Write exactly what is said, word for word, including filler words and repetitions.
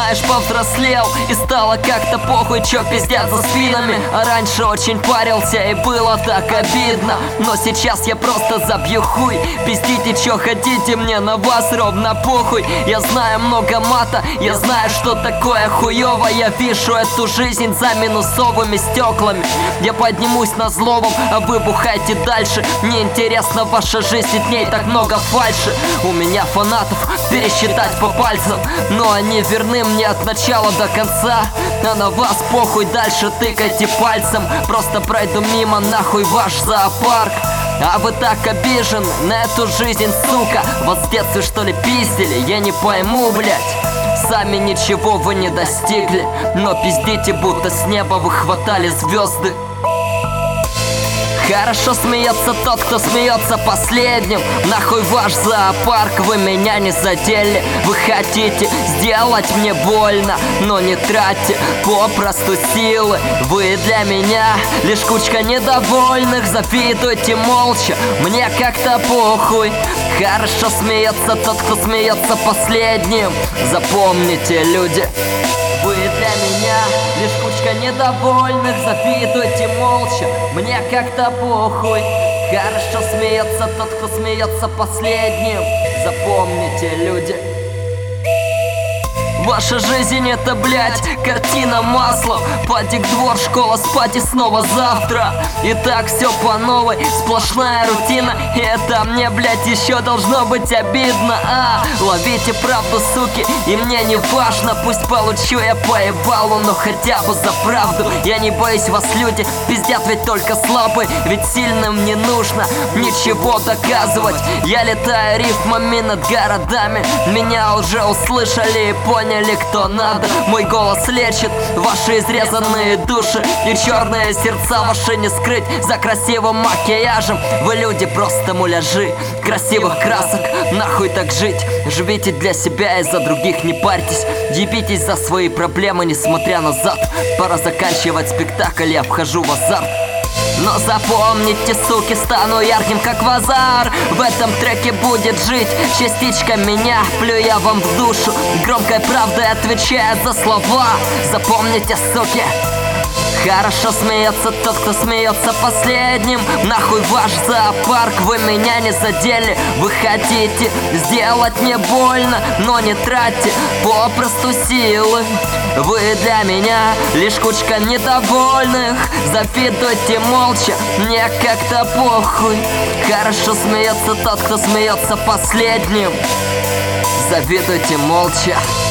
знаешь, повзрослел и стало как-то похуй, чё пиздят за спинами. А раньше очень парился и было так обидно, но сейчас я просто забью хуй. Пиздите, чё хотите, мне на вас ровно похуй. Я знаю много мата, я знаю, что такое хуёво. Я вижу эту жизнь за минусовыми стеклами. Я поднимусь на зловом, а вы бухайте дальше. Мне интересна ваша жизнь, и в ней так много фальши. У меня фанатов пересчитать по пальцам, но они верны мне от начала до конца. А на вас похуй, дальше тыкайте пальцем. Просто пройду мимо, нахуй ваш зоопарк. А вы так обижены на эту жизнь, сука. Вас в детстве что ли пиздили? Я не пойму, блять. Сами ничего вы не достигли, но пиздите, будто с неба вы хватали звезды. Хорошо смеется тот, кто смеется последним. Нахуй ваш зоопарк, вы меня не задели. Вы хотите сделать мне больно, но не тратьте попросту силы. Вы для меня лишь кучка недовольных. Завидуйте молча, мне как-то похуй. Хорошо смеется тот, кто смеется последним. Запомните, люди, вы для меня лишь кучка недовольных. Завидуйте молча, мне как-то похуй. Хорошо смеется тот, кто смеется последним. Запомните, люди, ваша жизнь это, блять, картина маслом. Падик, двор, школа, спать и снова завтра. И так все по новой, сплошная рутина. И это мне, блять, еще должно быть обидно. А, ловите правду, суки, и мне не важно. Пусть получу я поебалу, но хотя бы за правду. Я не боюсь вас, люди, пиздят ведь только слабые. Ведь сильным не нужно ничего доказывать. Я летаю рифмами над городами. Меня уже услышали и поняли, кто надо. Мой голос лечит ваши изрезанные души, и черные сердца ваши не скрыть за красивым макияжем. Вы люди просто муляжи красивых красок. Нахуй так жить. Живите для себя и за других не парьтесь. Ебитесь за свои проблемы, несмотря назад. Пора заканчивать спектакль, я вхожу в азарт. Но запомните, суки, стану ярким как вазар. В этом треке будет жить частичка меня. Плю я вам в душу, громкой правдой отвечая за слова. Запомните, суки, хорошо смеется тот, кто смеется последним. Нахуй ваш зоопарк, вы меня не задели. Вы хотите сделать мне больно, но не тратьте попросту силы. Вы для меня лишь кучка недовольных. Завидуйте молча, мне как-то похуй. Хорошо смеется тот, кто смеется последним. Завидуйте молча.